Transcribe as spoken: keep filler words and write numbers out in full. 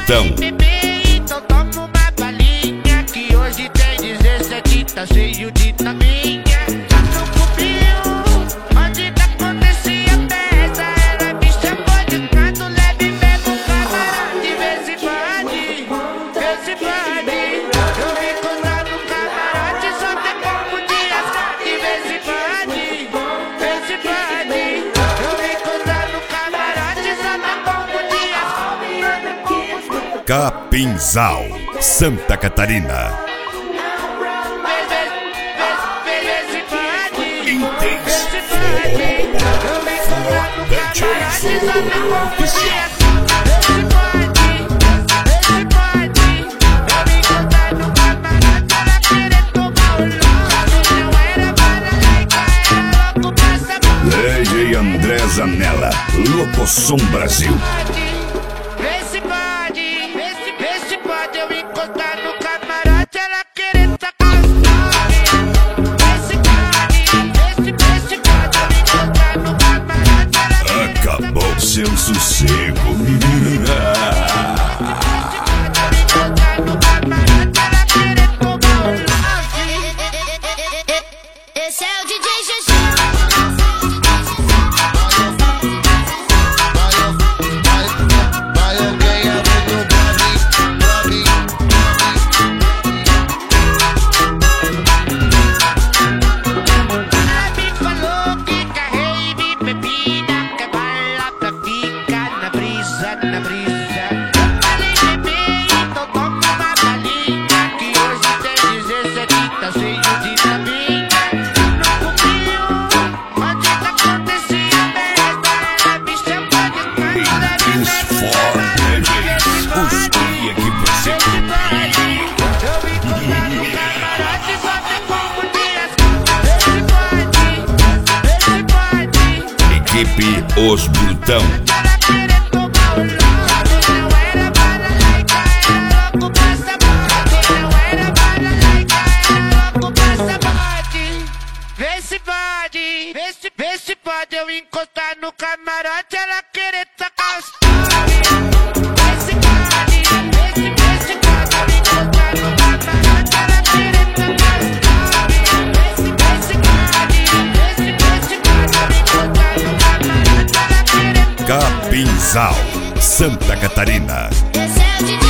Brutão. Então toma uma balinha, que hoje tem dezessete, tá cheio de taminha. No cubinho, onde tá acontecia a festa, ela me chamou de canto, leve mesmo camarote. Vê se pode, vê se pode. Eu vim encontrar no camarote, só tem pouco de asfalto. Vê se pode, vê se pode. Eu vim encontrar no camarote, só tem pouco de asfalto. Capinzal, Santa Catarina. Intenso oficial. D J André Zanella, Locosom Brasil. Vê se pode, vê se, vê se pode eu encostar no camarote, ela querer sacar os nomes. Vê se pode, vê se, vê se pode eu encostar no camarote, ela querer Acabou seu sossego. encostar no camarote, ela querer tomar um lance. Esse é o D J G G. Na brisa, falei bebê, então toma uma balinha, que hoje tem dezessete, tá cheio de taminha. No cubinho, onde tá acontecia a festa, ela me chamou de canto, leve mesmo camarote. Os cria que você Eu vim encontrar no camarote, só tem pouco de asfalto. Vê se pode, vê se pode. Equipe Os Brutão. Ela querer tomar um lado, não era para laica, é louco passaporte. Não era para laica, é louco passaporte. Vê se pode, vê se, vê se pode eu encostar no camarote, ela querer sacar os nomes. Vê se pode, vê se, vê se pode eu encostar no camarote, ela querer sacar os nomes. Vê se, vê se pode, vê se, vê se pode eu encostar no camarote, ela querer. Capinzal, Santa Catarina. Esse é o D J